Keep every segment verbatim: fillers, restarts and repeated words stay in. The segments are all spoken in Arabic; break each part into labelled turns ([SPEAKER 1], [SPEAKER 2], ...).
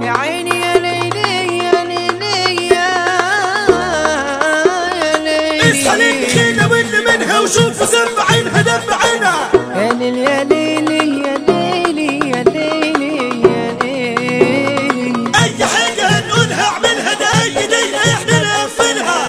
[SPEAKER 1] يا عيني يا ليلي يا ليلي يا ليلي
[SPEAKER 2] اصحى للخيمة واللي منها وشوف سب عينها دب عينها
[SPEAKER 1] يا ليلي يا ليلي يا ليلي يا ليلي يا ليلي.
[SPEAKER 2] اي حاجة هنقولها اعملها ده اي دقيقة احنا نقفلها.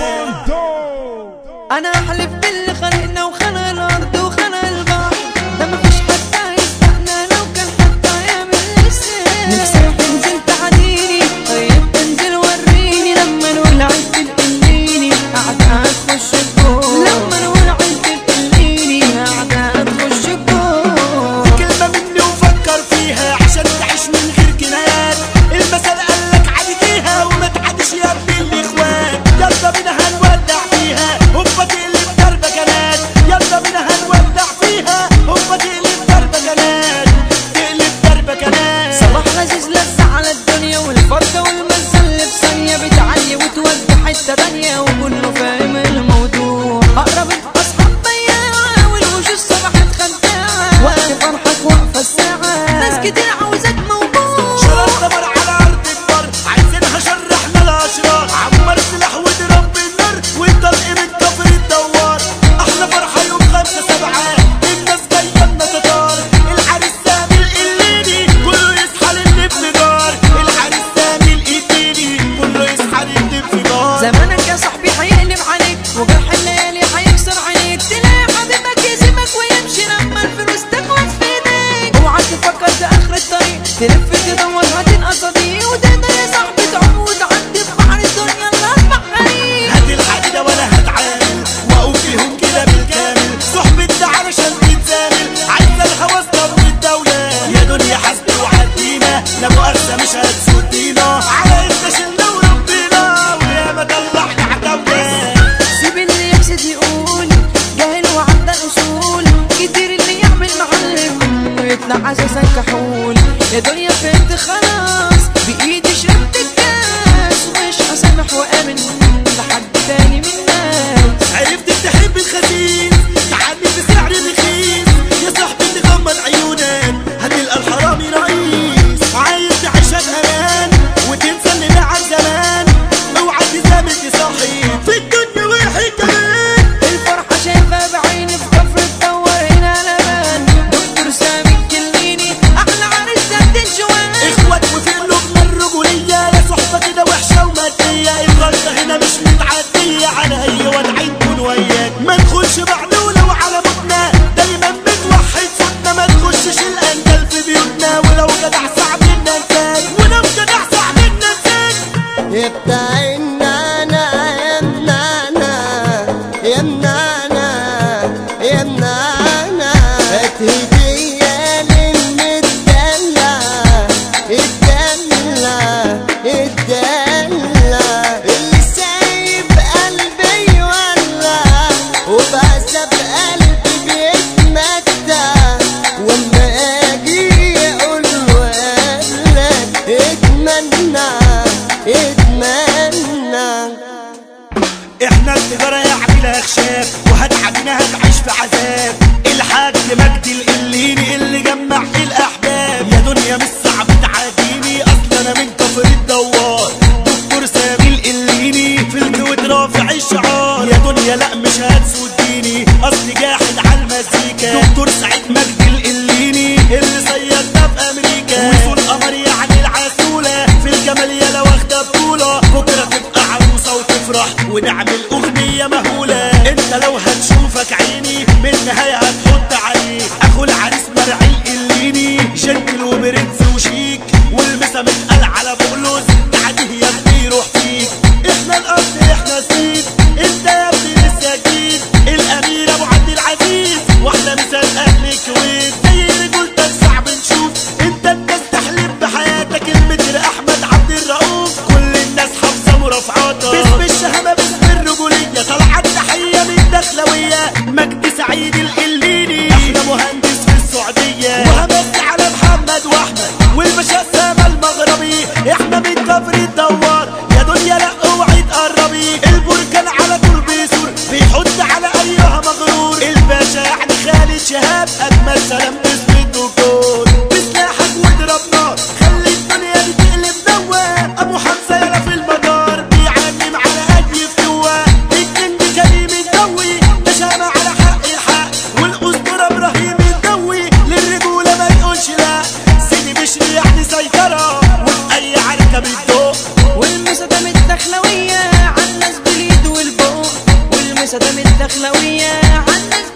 [SPEAKER 1] انا احلف باللي خلقنا وخلق الارض وخلق البحر، ده مفيش حد هيستحنا لو كان حتى يعمل لسان. نفسي تنزل تعديني طيب تنزل وريني، لما نقول عيد تقليني قاعدة هتخش الجول، لما نقول عيد تقليني قاعدة هتخش الجول.
[SPEAKER 2] كلمة مني وفكر فيها عشان تعيش من غير جنايات. المثل قالك عديتيها وما تعدش يا ابن الاخوات. يلا بينا هنودع فيها هوبا تقلب دربة جنات. يلا بينا هنودع فيها هوبا تقلب دربة جنات. تقلب دربة جنات.
[SPEAKER 1] صباح لذيذ لذة على الدنيا والفرقة والمزة اللي في ثانية بتعلي وتودي حتة تانية وكله فاهم الموضوع. أقرب أصحاب بياعة والوجوه صبحت خداعة، وقت فرحك واقفة الساعة ناس كتير عاوزاك موجود.
[SPEAKER 2] شرار دمر على أرض البر عايزينها شرحنا الأشرار. عمر سلاح وضرب بالنار والطلق من كفر الدوار. أحلى فرحة يوم خمسة سبعة الناس جاية لنا تتار. العريس سامي القليني كله يصحى للانفجار. العريس سامي القليني كله يصحى للانفجار.
[SPEAKER 1] زمانك يا صاحبي هيقلب عليك وجرح الليالي هيكسر عينيك، تلاقي حبيبك يسيبك ويمشي لما الفلوس تخلص في ايديك. اوعى تفكر ده اخر الطريق، تلف تدور هتنقى صديق وتقدر يا صاحبي تعوم وتعدي في بحر الدنيا اللي اصبح غريب.
[SPEAKER 2] هات الحديدة ولا هتعامل واقوم فيهم كده بالكامل. صحبة ده علشان تتزامل عايزة الهوس ضرب الدولة. يا دنيا حسبي وعدينا لا مؤاخذة مش هتسودينا. على انت شلنا وربنا وياما طلعنا عتاولة.
[SPEAKER 1] سيب اللي يحسد يقول جاهل وعدى الاصول، كتير اللي يعمل معلم ويطلع اساسا كحول. يا دنيا فهمت خلاص بايدي شربت الكاس، ومش هسامح وامن لحد تاني من الناس.
[SPEAKER 2] عرفت تحب الخسيس تعدي بسعر رخيص. يا صاحبي اللي غمض عيونك هتلقى الحرامي رئيس. عايز تعيشها بامان وتنسى اللي باعك زمان. اوعى تزامل تصاحب في الدنيا واحد كمان.
[SPEAKER 1] الفرحة شايفها بعيني في كفر الدور هنا لبان. دكتور سامي الكليني احلى عريس سد الجوان.
[SPEAKER 2] اخوات وفي قلوبنا الرجولية يا صحبة كده وحشة ومادية. الغلطة هنا مش متعدية على هي ودعي نكون وياك. ما نخش بعدولة وعلى موتنا دايما بنوحد صوتنا. ما تخشش الأندل في بيوتنا ولو جدع صعب إننا نساك. ولو جدع صعب إننا نساك.
[SPEAKER 3] يا بتاع النانا يا منانا يا منانا يا منانا، هات هدية للمدلع الدلع الدلع اللي سايب قلبي يولع وبعذب قلبي بيتمتع. واما اجي اقول له قالك اتمنى اتمنى.
[SPEAKER 2] احنا التجارة يا عميلة خشاف وهتعبينا هتعيش في عذاب. الحاج مجدي القليني اللي جمع الاحباب. يا دنيا مش صعب تعاديني اصل انا من كفر الدوار. دكتور سامي القليني في الجود رافع الشعار. يا دنيا لا مش هتسوديني اصل جاحد على المزيكا. دكتور سعيد مجدي القليني اللي صيدنا في امريكا. وصول قمر يعني العسولة في الجمال يالا واخدة بطولة. بكرة تبقى عروسة وتفرح ونعمل اغنية مهولة. انت لو هتشوفك عيني من النهاية هتحط عليه. اخو العريس مرعي القليني جنتل وبرنس وشيك والمسا متقال على بقلوز. تعديه يا ابني روح فيك. احنا الارض احنا السيد انت يا ابني لسه جديد. الامير ابو عبد العزيز واحلى مثال اهل الكويت. زي رجولتك صعب نشوف انت الناس تحلم بحياتك. المتر احمد عبد الرؤوف كل الناس حافظه مرافعاتك. باسم الشهامه باسم الرجوليه طلعت تحيه من الدخلويه. مجدي سعيد القليني احلى مهندس في السعوديه. وهمس على محمد واحمد والباشا اسامه المغربي. احنا من
[SPEAKER 1] سدام الدخلوية عالناس